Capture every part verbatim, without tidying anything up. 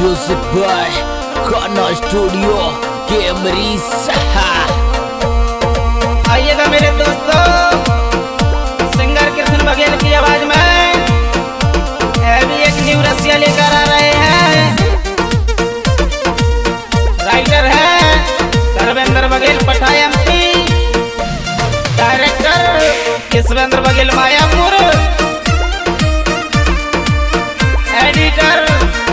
Music by खाना studio कैमरी सहा। आइएगा मेरे दोस्तों, सिंगर कृष्ण बघेल की आवाज में अभी एक न्यू रसिया लेकर आ रहे हैं। राइटर है धर्मेंद्र बघेल पठाया MP, director Kishvendra Baghel Mayapur, editor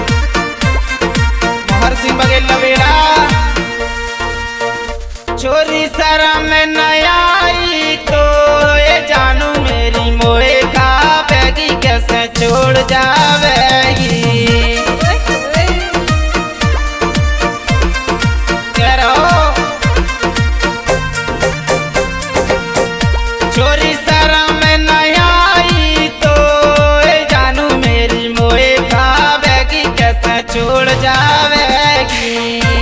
Mohar Singh Baghel लवेड़ा। छोरी शर्म न आई तो ये जानू मेरी मोए खा बैगी कैसे छोड़ जावेगी। कह रहो छोरी शर्म न आई तो ये जानू मेरी मोए खा बैगी कैसे छोड़ जावेगी।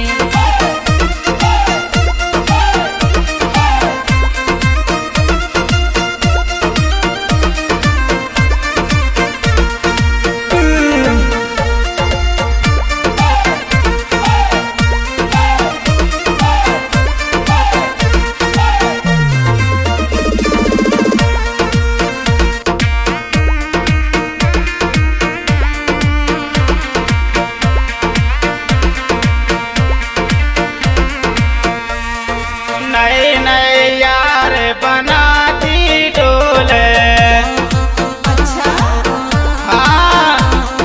नए नए यार बनाती डोले। अच्छा हाँ,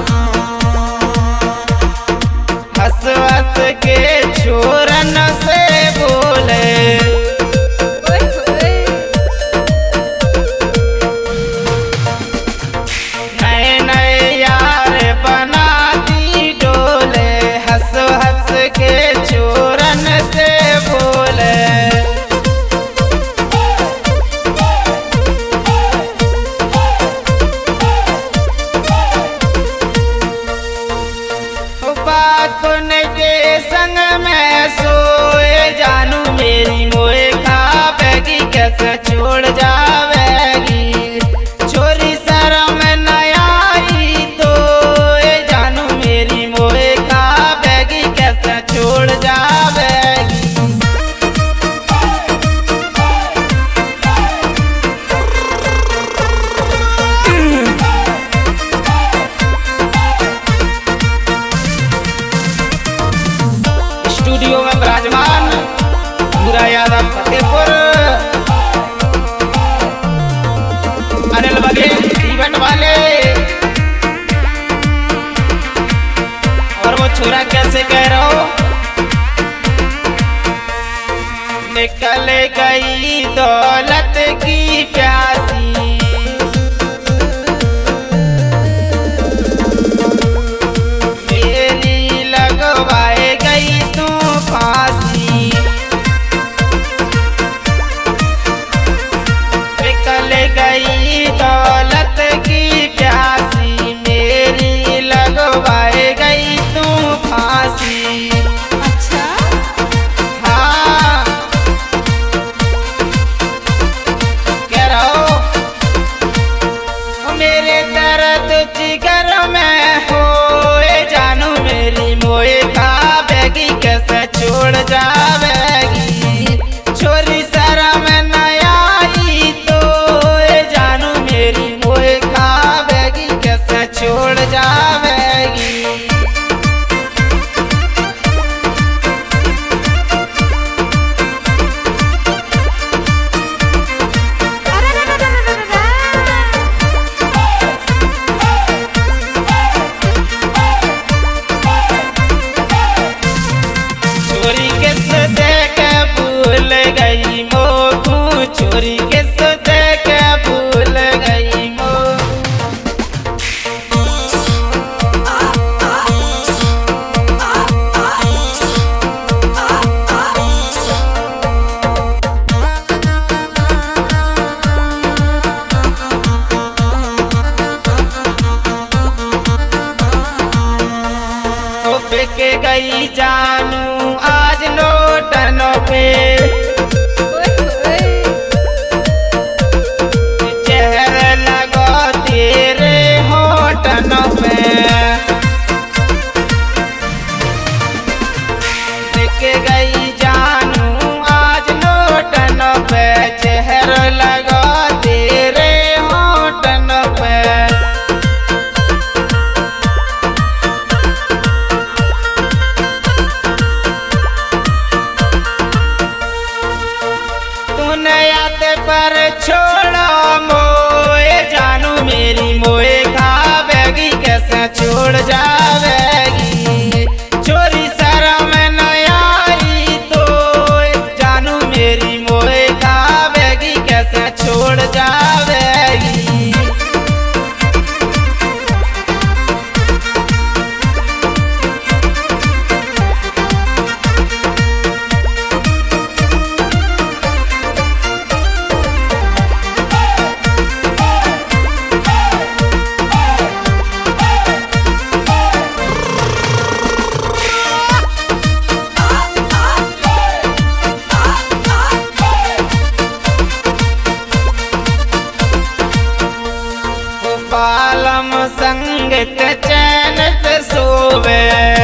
हंस हंस के छोरन से बोले। नए नए यार बनाती डोले, हंस हंस के छोरन से बोले। बातन के संग में सोए जानू मेरी मोए खा बैगी कैसे छोड़ जावेगी। छोरी शर्म न आई तो ये जानू मेरी मोए खा बैगी कैसे छोड़ जावेगी। स्टूडियो में विराजमान पूरा यादव फतेहपुर, अनिल बघेल इवेंट वाले। और वो छोरा कैसे कह रहा हो, निकल गई दौलत की प्यासी, मेरी लगवाए गई तू फांसी। निकल गई दौलत की प्यासी, मेरी लगवाए गई तू फांसी। अच्छा हाँ, कह रहा हो मेरे दर्द जिगर में हो जानू मेरी मोए खा बैगी कैसे छोड़ जावेगी। छोरी शर्म न आई तो ये जानू मेरी मोए खा बैगी कैसे छोड़ जावेगी। चोरी किस देख भूल गई मोखू, चोरी किस देख भूल गई मोखू। ओ बिक गई जानू आज नोटनों पे, चेहरे लगो तेरे होठनों पे। संगत चैन से सोवे।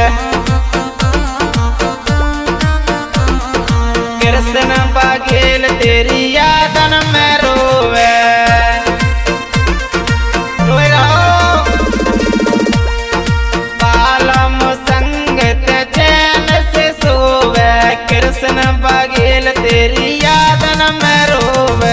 कृष्ण बघेल तेरी यादन में रोवे, रोए रहो। बालम संगत चैन से सोवे, कृष्ण बघेल तेरी यादन में रोवे।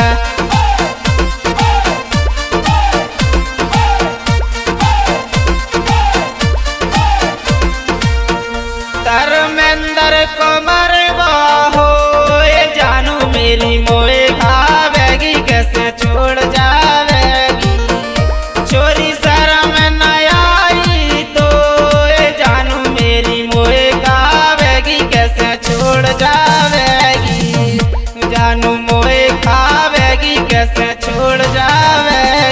धर्मेंद्र को मरवा हो ये जानू मेरी मोए खावेगी, कैसे छोड़ जावेगी। चोरी शर्म न आई तो ये जानू मेरी मोए खावेगी, कैसे छोड़ जावेगी। जानू मोए खावेगी, कैसे छोड़ जावेगी।